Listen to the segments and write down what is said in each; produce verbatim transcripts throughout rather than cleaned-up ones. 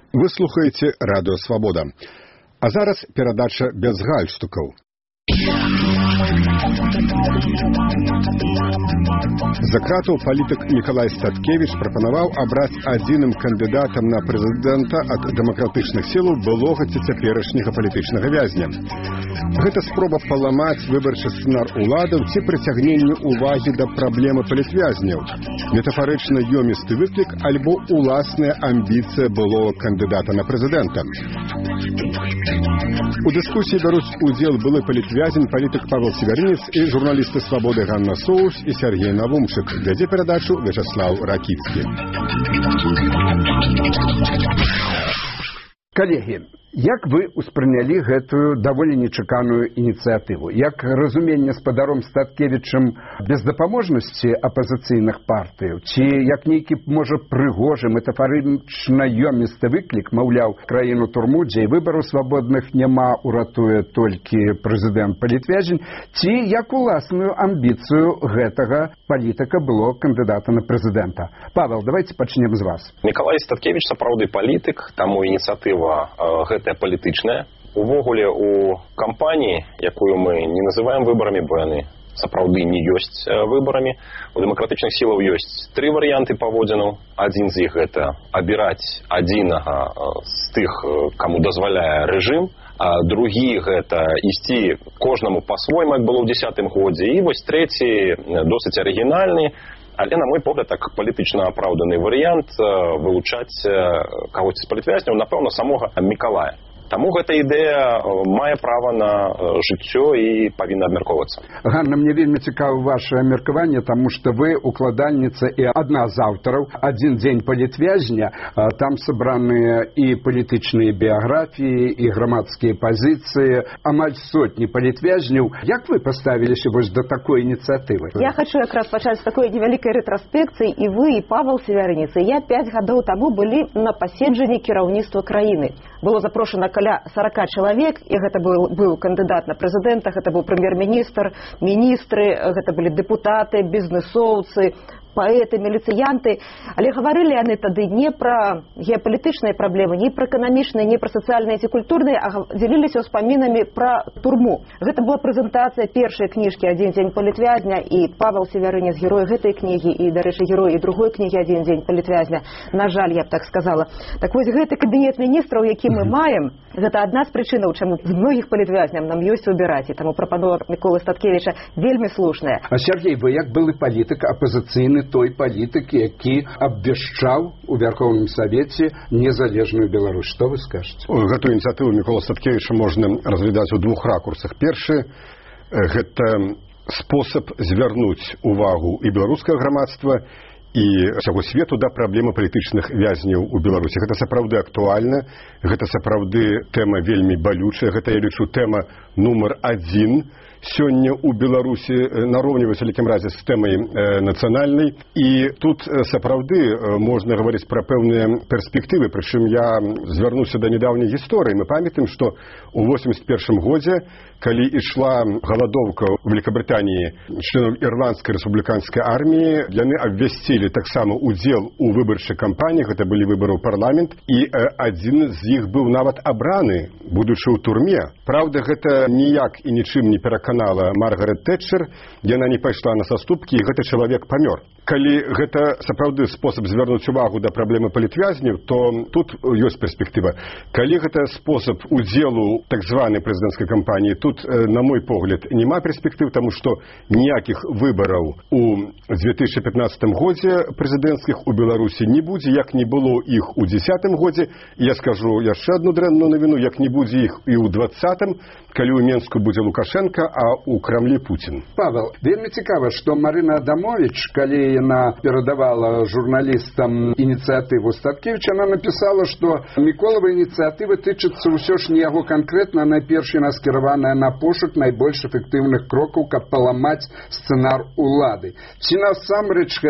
Вы слухаеце Радыё Свабода. А зараз перадача без гальштукаў. За кратаў палітык Мікалай Статкевіч прапанаваў абраць адзіным кандыдатам на прэзідэнта ад дэмакратычных сілаў былога ці цяперашняга палітычнага вязня. Гэта спроба паламаць выбарчы сцэнар уладаў ці прыцягненне ўвагі да праблемы палітвязняў, метафарычна ёмісты выклік альбо уласная амбіцыя былога кандыдата на прэзідэнта. У дыскусіі бяруць удзел былы палітвязень, палітык Павел Севярынец і журналісты «Свабоды» Ганна Соус і Сергей Навумчык. Вядзе перадачу Вячаслаў Ракіцкі. Калегі, як вы ўспрынялі гэтую даволі нечаканую ініцыятыву? Як разуменне з спадаром Статкевічам бездапаможнасці апазіцыйных партыяў? Ці як нейкі, можа, прыгожы, метафарычна ёмісты выклік, маўляў, краіну турму, дзе і выбараў свабодных няма, уратуе толькі прэзідэнт-палітвязень? Ці як уласную амбіцыю гэтага палітыка было кандыдата на прэзідэнта? Павел, давайте пачнем з вас. Мікалай Статкевіч сапраўды палітык, таму ініцыятыва гэтая палітычная. Увогуле у кампаніі, якую мы не называем выбарамі, бо яны сапраўды не ёсць выбарамі, у дэмакратычных сілаў ёсць тры варыянты паводзінаў. Адзін з іх гэта абіраць адзінага з тых, каму дазваляе рэжым, а другі гэта ісці кожнаму па-свойму, як было ў дзесятым годзе, і вось трэці досыць арыгінальны, але, на мой погляд, так палітычна апраўданы варыянт вылучаць кагосьці з палітвязняў, напэўна, самога Мікалая. Таму гэта ідэя мае права на жыццё і павінна абмяркоўвацца. Ганна, мне вельмі цікава ваше меркаванне, таму што вы укладальніца і адна з аўтараў «Адзін дзень палітвязня». Там сабраныя і палітычныя біяграфіі, і грамадскія пазіцыі, амаль сотні палітвязняў. Як вы паставіліся вось да такой ініцыятывы? Я хочу якраз пачаць з такой невялікай рэтраспекцыі. І вы, і Павел Севярынец, і я пяць гадоў таму былі на паседжанні кіраўніцтва краіны. Было запрошана каля сорока чалавек, і гэта быў, быў кандыдат на прэзідэнта, гэта быў прэм'ер-міністр, міністры, гэта былі дэпутаты, бізнесоўцы, паэты, міліцыянты. Але гаварылі яны тады не пра геапалітычныя праблемы, не пра эканамічныя, не пра сацыяльныя ці культурныя, а дзяліліся ўспамінамі пра турму. Гэта была прэзентацыя першай кніжкі «Адзін дзень палітвязня», і Павел Севярынец, герой гэтай кнігі, і, дарэчы, герой і другой кнігі «Адзін дзень палітвязня». На жаль, я б так сказала. Так вось, гэты кабінет міністраў, які мы маем, гэта адна з прычынаў, чаму з многіх палітвязняў нам ёсць выбіраць, і таму прапанова Міколы Статкевіча вельмі слушная. А Сергей, вы як былы палітык апазіцыйны той палітык, які абвяшчаў у Вярхоўным Савеце незалежную Беларусь. Што вы скажаце? Гэтую ініцыятыву Мікола Статкевіча можна разглядаць у двух ракурсах. Першы – гэта спосаб звярнуць увагу і беларускага грамадства, і ўсяго свету да праблемы палітычных вязняў у Беларусі. Гэта сапраўды актуальна, гэта сапраўды тэма вельмі балючая, гэта, я лічу, тэма нумар адзін сёння ў Беларусі, нароўні ва вялікім разе з тэмай э, нацыянальнай. І тут э, сапраўды э, можна гаварыць пра пэўныя перспектывы, прычым я звярнуся да нядаўняй гісторыі. Мы памятаем, што ў восемьдесят першым годзе, калі ішла галадоўка ў Великабрытаніі членаў ірландскай рэспубліканскай арміі, яны абвясцілі таксама удзел у выбарчай кампаніі, гэта былі выбары ў парламент, і э, адзін з іх быў нават абраны, будучы ў турме. Праўда, гэта ніяк і нічым не пераканала Маргарет Тэтчер, яна не пайшла на саступкі, і гэты чалавек памёр. Калі гэта сапраўды спосаб звярнуць увагу да праблемы палітвязняў, то тут ёсць перспектыва. Калі гэта спосаб удзелу так званай прэзідэнцкай кампаніі, тут, на мой погляд, няма перспектыў, таму што ніякіх выбараў у две тысячи пятнадцатым годзе прэзідэнцкіх у Беларусі не будзе, як не было іх у дзесятым годзе. Я скажу яшчэ адну дрэнную навіну, як не будзе іх і ў двадцатым, калі ў Менску будзе Лукашенко, а ў Крамлі Путін. Павел, вельмі цікава, што Марына Адамович, калі яна перадавала журналістам ініцыятыву Статкевіча, яна напісала, што Міколава ініцыятыва тычыцца ўсё ж не яго канкрэтна, найперш яна скіраваная на пошук найбольш эфектыўных крокаў, каб паламаць сцэнар улады. Ці насамрэч гэты сцэнар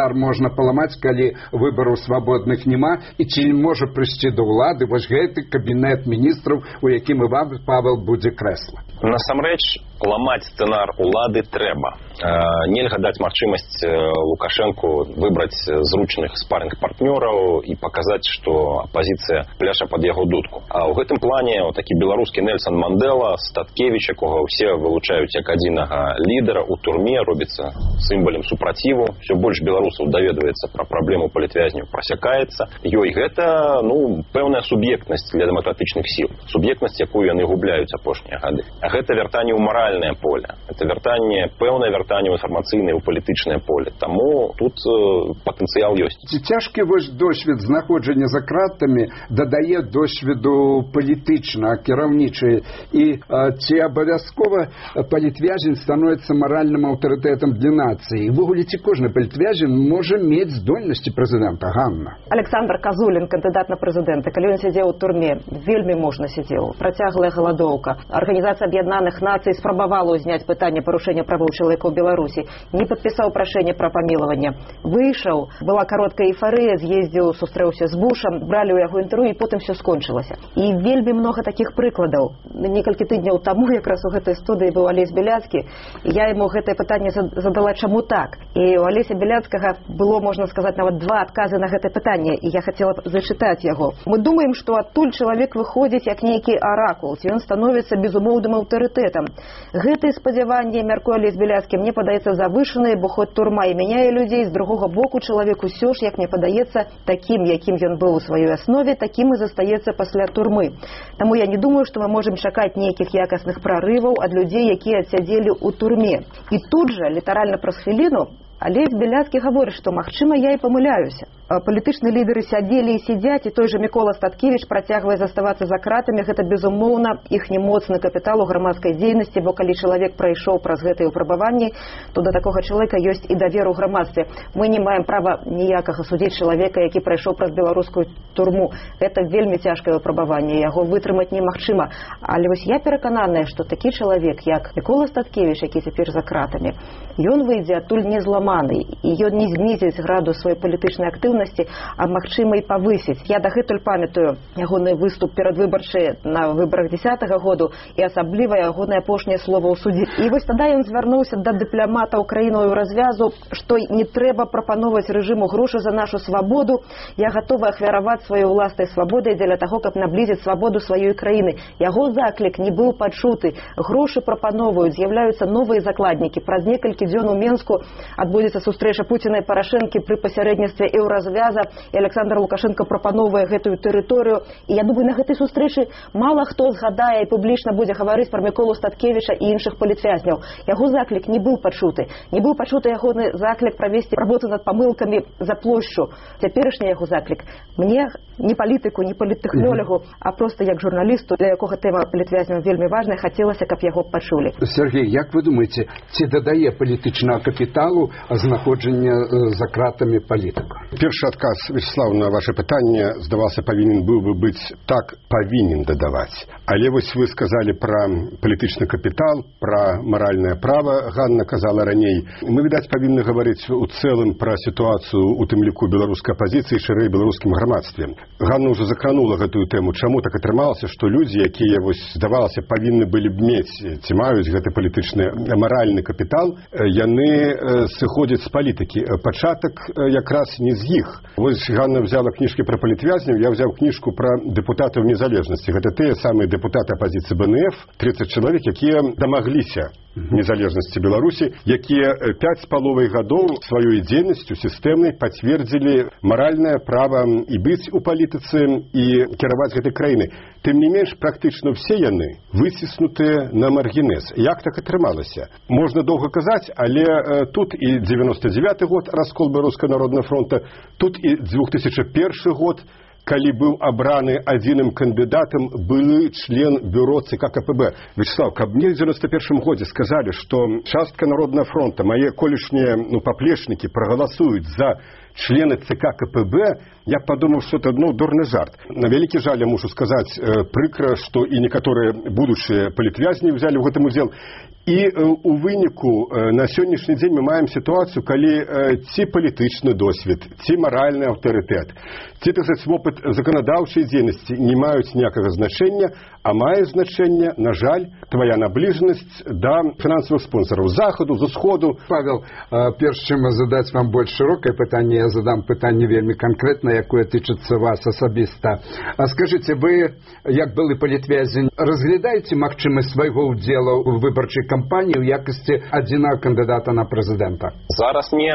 сцэнар можна паламаць, калі выбараў свабодных няма, і ці можа прыйсці да ўлады вось гэты кабінет міністраў, у якім Іван Павел будзе крэсла? Насамрэч, ламаць сцэнар улады трэба. Нельга даць магчымасць Лукашенку выбраць зручных спарринг-партнёраў і паказаць, што апазіцыя пляша пад яго дудку. А ў гэтым плане такі беларускі Нельсон Мандела, Статкевіч, якога ўсе вылучаюць як адзінага лідара, у турме робіцца сімвалем супраціву. Усё больш беларусаў даведваецца пра праблему палітвязняў, прасякаецца. Ёй гэта, ну, пэўная суб'ектнасць для дэмакратычных сіл. Суб'ектнасць, якую яны губляюць апошнія гады. А гэта вяртанне ў маральнае поле. Это вяртанне, пэўнае вяртанне ў інфармацыйнае, ў палітычнае поле. Таму тут э, патэнцыял ёсць. Ці цяжкі вось досвед знаходжання за кратамі дадае досведу палітычна, кіраўнічай, і э, ці абавязкова палітвязень становіцца маральным аўтарытэтам для нацыі? Ввогуле, ці кожны палітвязень можа мець здольнасці прэзідэнта? Ганна. Александр Казулін, кандыдат на прэзідэнта, калі ён сядзеў у турме, вельмі можна сядзеў. Працяглая галадоўка. Арганізацыя Аб'яднаных Нацый спрабавала ўзняць пытанне парушэння правоў чалавека ў Беларусі. Не падпісаў прашэнне пра памілаванне. Выйшаў, была кароткая эйфарыя, з'ездзіў, сустрэўся з Бушам, бралі ў яго інтэрв'ю, і потым все скончылася. І вельмі много такіх прыкладаў. Некалькі тыдняў таму якраз у гэтай студыі быў Алесь Беляцкі, і я яму гэтае пытанне задала, чаму так. І у Алеся Беляцкага было, можна сказаць, нават два адказы на гэтае пытанне, і я хацела зачытаць яго. Мы думаем, што адтуль чалавек выходзіць як нейкі аракул, ці ён становіцца безумоўным аўтарытэтам. Гэтыя спадзяванні, мяркуе Алесь Беляцкі, мне падаецца завышаныя, бо хоць турма і мяняе людзей, з другога боку чалавек усё ж, як мне падаецца, такім, якім ён быў у сваёй аснове, такім і застаецца пасля турмы. Таму я не думаю, што мы можам чакаць нейкіх якасных прарываў ад людзей, якія адсядзелі ў турме. І тут жа, літаральна праз хвіліну, Алесь Беляцкі гаворыць, што, магчыма, я і памыляюся. Палітычныя лідары сядзелі і сядзяць, і той жа Мікола Статкевіч працягвае заставацца за кратамі. Гэта, безумоўна, іхні моцны капітал у грамадскай дзейнасці, бо калі чалавек прайшоў праз гэтыя ўпрабаванні, то да такога чалавека ёсць і давер у грамадстве. Мы не маем права ніякага судзіць чалавека, які прайшоў праз беларускую турму. Гэта вельмі цяжкае выпрабаванне, яго вытрымаць немагчыма. Але вось я перакананая, што такі чалавек, як Мікола Статкевіч, які цяпер за кратамі, ён выйдзе адтуль не зламаны, і ён не знізіць градус сваёй палітычнай актыўнасці, а магчыма і павысіць. Я дагэтуль памятаю ягоны выступ перадвыбарчы на выбарах дзесятага году і асабліва ягонае апошняе слова ў судзе. І вось тада ён звярнуўся да дыпламатаў краінную развязу, што не трэба прапановваць рэжыму грошы за нашу свабоду. Я гатовы ахвяраваць сваёй уласнай свабодай дзеля таго, каб наблізіць свабоду сваёй краіны. Яго заклік не быў пачуты. Грошы прапановваюць, з'яўляюцца новыя закладнікі. Праз некалькі дзён у Менску адбудзецца сустрэча Пуціна і Парашэнкі пры пасярэдніцтве Еўразвяза, і Александр Лукашенко прапановвае гэтую тэрыторыю. І я думаю, на гэтай сустрэчы мала хто згадае і публічна будзе гаварыць пра Міколу Статкевіча і іншых палітвязняў. Яго заклік не быў пачуты. Не быў пачуты ягоны заклік правесці работу над памылкамі за плошчу. Цяперашні яго заклік мне не палітыку, не паліттэхнолягу, а проста як журналісту, для якога тэма палітвязняў вельмі важная, хацелася, каб яго пачулі. Сергей, як вы думаеце, ці дадае палітычнага капіталу знаходжання за кратамі палітыка? Першы адказ, Вячеслав, на ваше пытанне, здавалася, павінен быў бы быць так, павінен дадаваць. Але вось вы сказалі пра палітычны капітал, пра маральнае права, Ганна казала раней. Мы, відаць, павінны гаварыць у цэлым пра сітуацыю у тым ліку беларускай апазіцыі, шырэй беларускім грамадстве. Ганна ўжо закранула гэтую тэму. Чаму так атрымалася, што людзі, якія, вось, здавалася, павінны былі б мець, ці маюць гэты палітычны маральны капітал, яны сыходзяць з палітыкі. Пачатак якраз не з іх. Вось Ганна взяла кніжкі пра палітвязняў, я взяў кніжку пра дэпутатаў незалежнасці. Гэта тыя самыя дэпутаты апазіцыі бэ эн эф, трыццаць чалавек, якія дамагліся незалежнасці Беларусі, якія пяць з паловай гадоў сваёй дзейнасцю сістэмнай пацвердзілі маральнае права і быць у палітыцы і кіраваць гэтай краінай. Тым не менш, практычна ўсе яны выціснутыя на маргінез. Як так атрымалася? Можна доўга казаць, але э, тут і дзевяносто девяты год раскол Беларускага народнага фронта, тут і две тысячи первый год, калі быў абраны адзіным кандыдатам былы член бюро цэ ка ка пэ бэ. Вячеслав, каб мне ў девяносто первым годзе сказалі, што частка народнага фронта, мае колішнія ну, паплечнікі прагаласуюць за члены ЦК КПБ, я подумал, что это ну, дурны жарт. На вялікі жаль, я мушу сказаць, прыкра, што і некаторыя будучыя палітвязні ўзялі ў гэтым удзел. І у выніку на сённяшні дзень мы маем сітуацыю, калі ці палітычны досвед, ці маральны аўтарытэт, ці так сказаць, вопыт заканадаўчай дзейнасці не маюць ніякага значэння, а мае значэнне, на жаль, твая набліжанасць да фінансавых спонсораў з захаду, з усходу. Павел, перш чым задаць вам больш шырокае пытанне, я задам пытанне вельмі канкрэтна, якое тычыцца вас асабіста. А скажыце, вы, як былы палітвязень, разглядаеце магчымасць свайго ўдзелу ў выбарчай кампаніі ў якасці адзінага кандыдата на прэзідэнта? Зараз не,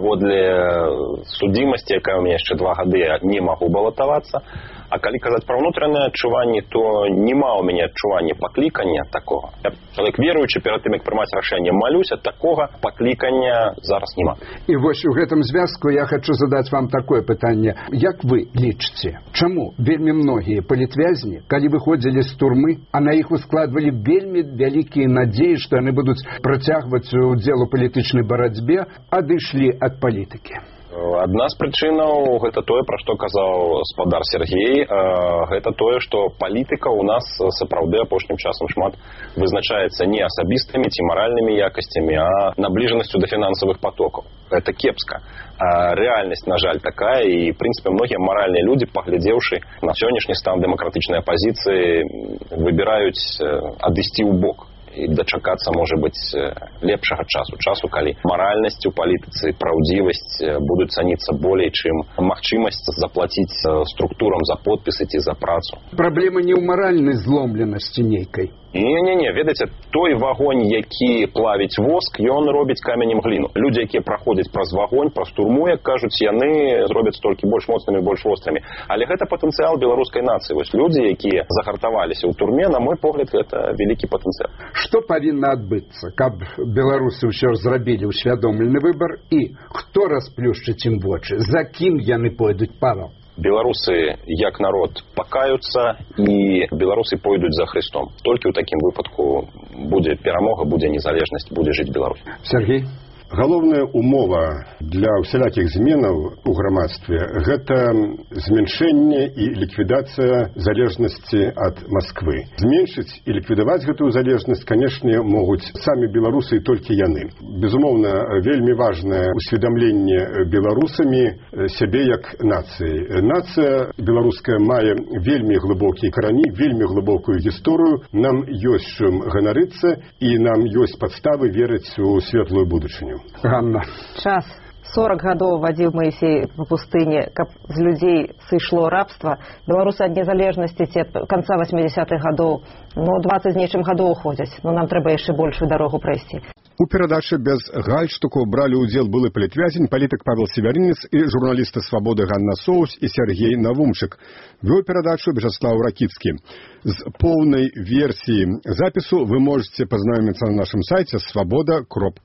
паводле судзімасці, якая ў мяне яшчэ два гады, я не магу балатавацца. А калі казаць пра ўнутраныя адчуванні, то няма ў мяне адчування паклікання такога. Я чалавек веруючы, перад тым, як прымаць рашэнне, малюся, такога паклікання зараз няма. І вось у гэтым звязку я хачу задаць вам такое пытанне. Як вы лічыце, чаму вельмі многія палітвязні, калі выходзілі з турмы, а на іх ускладвалі вельмі вялікія надзеі, што яны будуць працягваць удзел у палітычнай барацьбе, адышлі ад палітыкі? Адна з прычынаў гэта тое, пра што казаў спадар Сергей, гэта тое, што палітыка ў нас сапраўды апошнім часам шмат вызначаецца не асабістымі ці маральнымі якасцямі, а набліжанасцю да фінансавых потокаў. Гэта кепска. Рэальнасць, на жаль, такая, і, в прынцыпе, многія маральныя людзі, паглядзеўшы на сённяшні стан дэмакратычнай апазіцыі, выбіраюць адысці ў бок і дачакацца, можа быць, лепшага часу. Часу, калі маральнасць у палітыцы, праўдзівасць будуць цаніцца болей, чым магчымасць заплаціць структурам за подпісы ці за працу. Праблема не ў маральнай зломленасці нейкай. Не-не-не, ведаеце, той вагонь, які плавіць воск, ён робіць каменем гліну. Людзі, якія праходзяць праз вагонь, праз турму, як кажуць, яны зробяць толькі больш моцнымі, больш вострымі. Але гэта патэнцыял беларускай нацыі. Вось людзі, якія загартаваліся ў турме, на мой погляд, гэта вялікі патэнцыял. Што павінна адбыцца, каб беларусы ўсё ж зрабілі усвядомлены выбар, і хто расплюшчыць ім вочы, за кім яны пойдуць, Павел? Беларусы, як народ, пакаюцца, і беларусы пойдуць за Христом. Толькі ў такім выпадку будзе перамога, будзе незалежнасць, будзе жыць Беларусь. Сергей? Галоўная умова для ўсялякіх зменаў у грамадстве – гэта зменшэнне і ліквідацыя залежнасці ад Масквы. Зменшыць і ліквідаваць гэтую залежнасць, канешне, могуць самі беларусы і толькі яны. Безумоўна, вельмі важнае усведамленне беларусамі сябе як нацыі. Нацыя беларуская мае вельмі глыбокія карані, вельмі глыбокую гісторыю. Нам ёсць чым ганарыцца, і нам ёсць падставы верыць у светлую будучыню. Ганна. Час. сорок гадоў вадзіў Маісей па пустыні, каб з людзей сышло рабства. Беларусы ад незалежнасці ці ад канца васьмідзесятых гадоў, ну, дваццаць з нечым гадоў уходзяць, но нам трэба яшчэ большую дарогу прайсці. У перадачы без гальштуку бралі ўдзел былы палітвязень, палітык Павел Севярынец і журналісты «Свабоды» Ганна Соус і Сергей Навумчык. Вёў перадачу Вячеслав Ракіцкі. З поўнай версіі запісу вы можете пазнаёміцца на нашым сайце свабода кропка